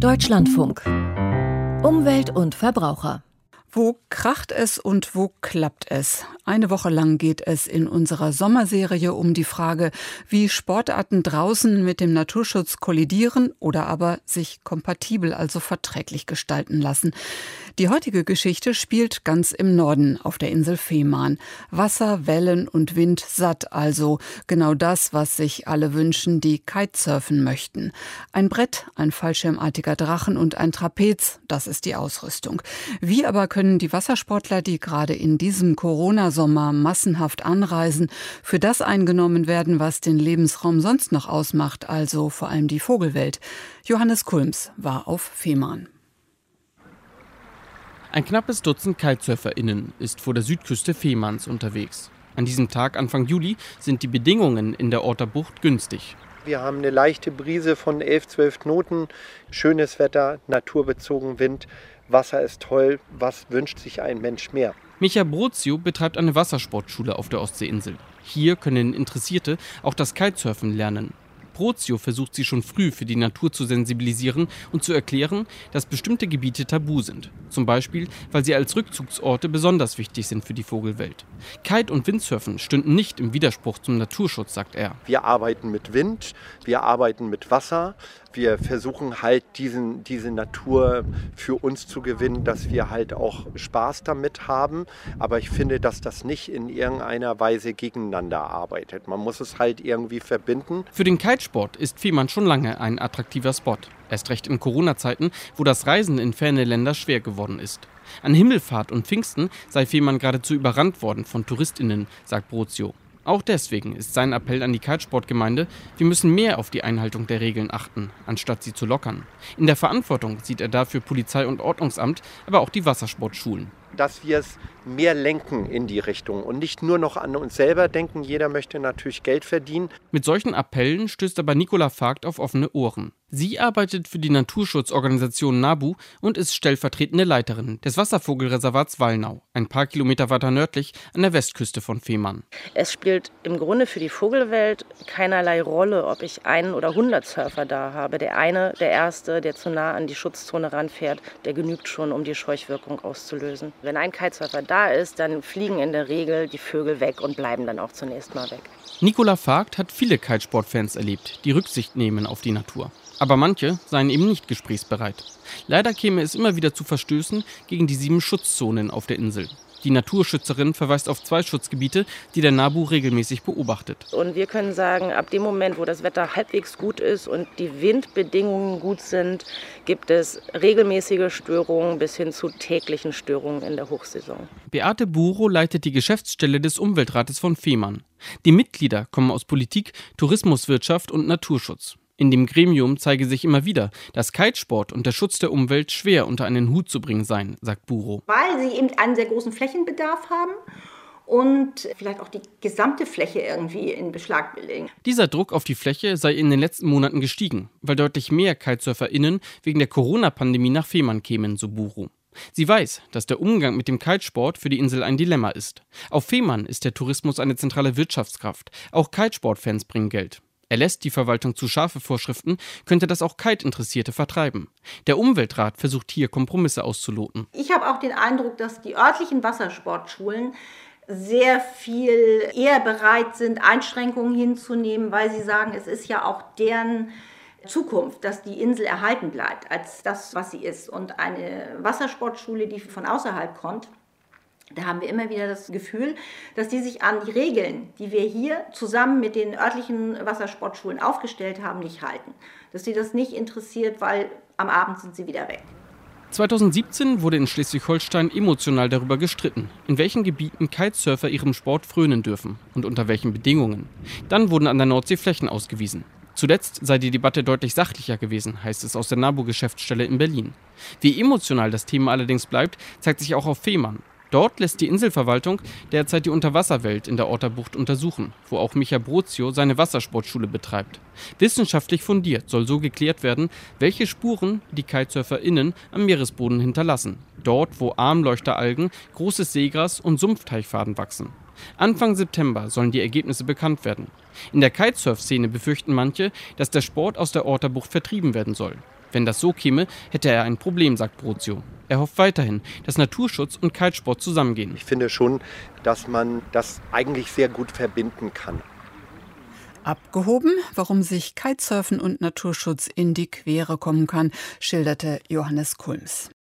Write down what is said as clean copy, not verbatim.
Deutschlandfunk. Umwelt und Verbraucher. Wo kracht es und wo klappt es? Eine Woche lang geht es in unserer Sommerserie um die Frage, wie Sportarten draußen mit dem Naturschutz kollidieren oder aber sich kompatibel, also verträglich gestalten lassen. Die heutige Geschichte spielt ganz im Norden, auf der Insel Fehmarn. Wasser, Wellen und Wind satt also. Genau das, was sich alle wünschen, die Kitesurfen möchten. Ein Brett, ein fallschirmartiger Drachen und ein Trapez, das ist die Ausrüstung. Wie aber können die Wassersportler, die gerade in diesem Corona-Sommer massenhaft anreisen, für das eingenommen werden, was den Lebensraum sonst noch ausmacht, also vor allem die Vogelwelt? Johannes Kulms war auf Fehmarn. Ein knappes Dutzend KitesurferInnen ist vor der Südküste Fehmarns unterwegs. An diesem Tag Anfang Juli sind die Bedingungen in der Orter Bucht günstig. Wir haben eine leichte Brise von 11, 12 Knoten, schönes Wetter, naturbezogen Wind, Wasser ist toll. Was wünscht sich ein Mensch mehr? Micha Brozio betreibt eine Wassersportschule auf der Ostseeinsel. Hier können Interessierte auch das Kitesurfen lernen. Brozio versucht sie schon früh für die Natur zu sensibilisieren und zu erklären, dass bestimmte Gebiete tabu sind. Zum Beispiel, weil sie als Rückzugsorte besonders wichtig sind für die Vogelwelt. Kite- und Windsurfen stünden nicht im Widerspruch zum Naturschutz, sagt er. Wir arbeiten mit Wind, wir arbeiten mit Wasser. Wir versuchen halt diese Natur für uns zu gewinnen, dass wir halt auch Spaß damit haben. Aber ich finde, dass das nicht in irgendeiner Weise gegeneinander arbeitet. Man muss es halt irgendwie verbinden. Für den Kitesport ist Fehmarn schon lange ein attraktiver Spot. Erst recht in Corona-Zeiten, wo das Reisen in ferne Länder schwer geworden ist. An Himmelfahrt und Pfingsten sei Fehmarn geradezu überrannt worden von TouristInnen, sagt Brozio. Auch deswegen ist sein Appell an die Kitesportgemeinde, wir müssen mehr auf die Einhaltung der Regeln achten, anstatt sie zu lockern. In der Verantwortung sieht er dafür Polizei und Ordnungsamt, aber auch die Wassersportschulen. Dass wir es mehr lenken in die Richtung und nicht nur noch an uns selber denken. Jeder möchte natürlich Geld verdienen. Mit solchen Appellen stößt aber Nicola Vogt auf offene Ohren. Sie arbeitet für die Naturschutzorganisation NABU und ist stellvertretende Leiterin des Wasservogelreservats Wallnau, ein paar Kilometer weiter nördlich an der Westküste von Fehmarn. Es spielt im Grunde für die Vogelwelt keinerlei Rolle, ob ich 1 oder 100 Surfer da habe. Der eine, der erste, der zu nah an die Schutzzone ranfährt, der genügt schon, um die Scheuchwirkung auszulösen. Wenn ein Kitesurfer da ist, dann fliegen in der Regel die Vögel weg und bleiben dann auch zunächst mal weg. Nicola Vogt hat viele Kitesportfans erlebt, die Rücksicht nehmen auf die Natur. Aber manche seien eben nicht gesprächsbereit. Leider käme es immer wieder zu Verstößen gegen die 7 Schutzzonen auf der Insel. Die Naturschützerin verweist auf 2 Schutzgebiete, die der NABU regelmäßig beobachtet. Und wir können sagen, ab dem Moment, wo das Wetter halbwegs gut ist und die Windbedingungen gut sind, gibt es regelmäßige Störungen bis hin zu täglichen Störungen in der Hochsaison. Beate Buro leitet die Geschäftsstelle des Umweltrates von Fehmarn. Die Mitglieder kommen aus Politik, Tourismuswirtschaft und Naturschutz. In dem Gremium zeige sich immer wieder, dass Kitesport und der Schutz der Umwelt schwer unter einen Hut zu bringen seien, sagt Buro. Weil sie eben einen sehr großen Flächenbedarf haben und vielleicht auch die gesamte Fläche irgendwie in Beschlag legen. Dieser Druck auf die Fläche sei in den letzten Monaten gestiegen, weil deutlich mehr KitesurferInnen wegen der Corona-Pandemie nach Fehmarn kämen, so Buro. Sie weiß, dass der Umgang mit dem Kitesport für die Insel ein Dilemma ist. Auf Fehmarn ist der Tourismus eine zentrale Wirtschaftskraft. Auch Kitesportfans bringen Geld. Erlässt die Verwaltung zu scharfe Vorschriften, könnte das auch Kite-Interessierte vertreiben. Der Umweltrat versucht hier Kompromisse auszuloten. Ich habe auch den Eindruck, dass die örtlichen Wassersportschulen sehr viel eher bereit sind, Einschränkungen hinzunehmen, weil sie sagen, es ist ja auch deren Zukunft, dass die Insel erhalten bleibt, als das, was sie ist. Und eine Wassersportschule, die von außerhalb kommt, da haben wir immer wieder das Gefühl, dass die sich an die Regeln, die wir hier zusammen mit den örtlichen Wassersportschulen aufgestellt haben, nicht halten. Dass sie das nicht interessiert, weil am Abend sind sie wieder weg. 2017 wurde in Schleswig-Holstein emotional darüber gestritten, in welchen Gebieten Kitesurfer ihrem Sport frönen dürfen und unter welchen Bedingungen. Dann wurden an der Nordsee Flächen ausgewiesen. Zuletzt sei die Debatte deutlich sachlicher gewesen, heißt es aus der NABU-Geschäftsstelle in Berlin. Wie emotional das Thema allerdings bleibt, zeigt sich auch auf Fehmarn. Dort lässt die Inselverwaltung derzeit die Unterwasserwelt in der Orter Bucht untersuchen, wo auch Micha Brozio seine Wassersportschule betreibt. Wissenschaftlich fundiert soll so geklärt werden, welche Spuren die KitesurferInnen am Meeresboden hinterlassen. Dort, wo Armleuchteralgen, großes Seegras und Sumpfteichfaden wachsen. Anfang September sollen die Ergebnisse bekannt werden. In der Kitesurf-Szene befürchten manche, dass der Sport aus der Orter Bucht vertrieben werden soll. Wenn das so käme, hätte er ein Problem, sagt Brozio. Er hofft weiterhin, dass Naturschutz und Kitesport zusammengehen. Ich finde schon, dass man das eigentlich sehr gut verbinden kann. Abgehoben, warum sich Kitesurfen und Naturschutz in die Quere kommen kann, schilderte Johannes Kulms.